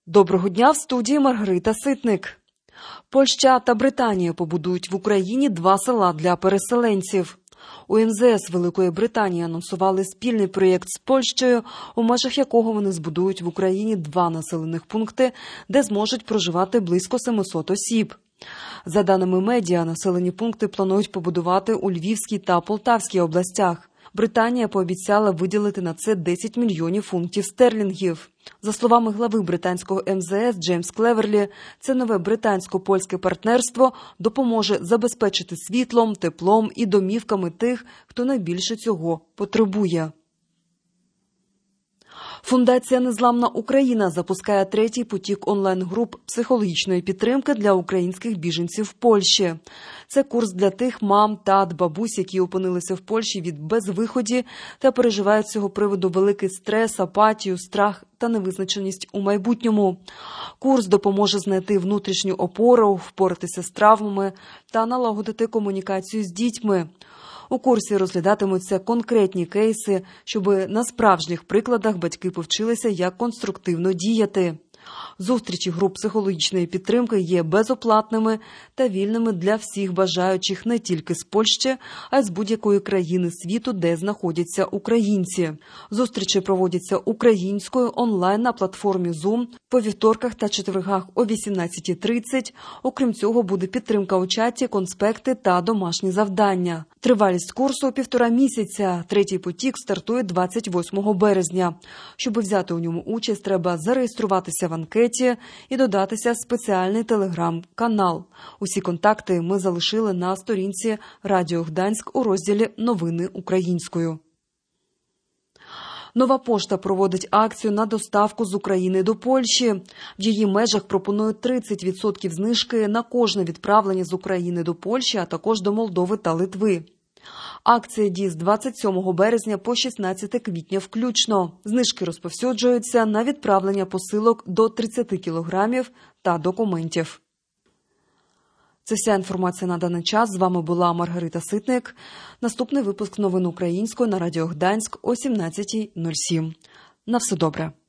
Доброго дня, в студії Маргарита Ситник. Польща та Британія побудують в Україні 2 села для переселенців. У МЗС Великої Британії анонсували спільний проєкт з Польщею, у межах якого вони збудують в Україні 2 населених пункти, де зможуть проживати близько 700 осіб. За даними медіа, населені пункти планують побудувати у Львівській та Полтавській областях. Британія пообіцяла виділити на це 10 мільйонів фунтів стерлінгів. За словами глави британського МЗС Джеймс Клеверлі, це нове британсько-польське партнерство допоможе забезпечити світлом, теплом і домівками тих, хто найбільше цього потребує. Фундація «Незламна Україна» запускає 3-й потік онлайн-груп психологічної підтримки для українських біженців в Польщі. Це курс для тих мам, тат, бабусь, які опинилися в Польщі від безвиході та переживають з цього приводу великий стрес, апатію, страх та невизначеність у майбутньому. Курс допоможе знайти внутрішню опору, впоратися з травмами та налагодити комунікацію з дітьми. У курсі розглядатимуться конкретні кейси, щоб на справжніх прикладах батьки повчилися, як конструктивно діяти. Зустрічі груп психологічної підтримки є безоплатними та вільними для всіх бажаючих не тільки з Польщі, а й з будь-якої країни світу, де знаходяться українці. Зустрічі проводяться українською онлайн на платформі Zoom по вівторках та четвергах о 18:30. Окрім цього, буде підтримка у чаті, конспекти та домашні завдання. Тривалість курсу – 1,5 місяця. 3-й потік стартує 28 березня. Щоб взяти у ньому участь, треба зареєструватися в анкеті і додатися в спеціальний телеграм-канал. Усі контакти ми залишили на сторінці Радіо Гданськ у розділі «Новини українською». Нова пошта проводить акцію на доставку з України до Польщі. В її межах пропонують 30% знижки на кожне відправлення з України до Польщі, а також до Молдови та Литви. Акція діє з 27 березня по 16 квітня включно. Знижки розповсюджуються на відправлення посилок до 30 кілограмів та документів. Це вся інформація на даний час. З вами була Маргарита Ситник. Наступний випуск новин українською на Радіо Гданськ о 17:07. На все добре.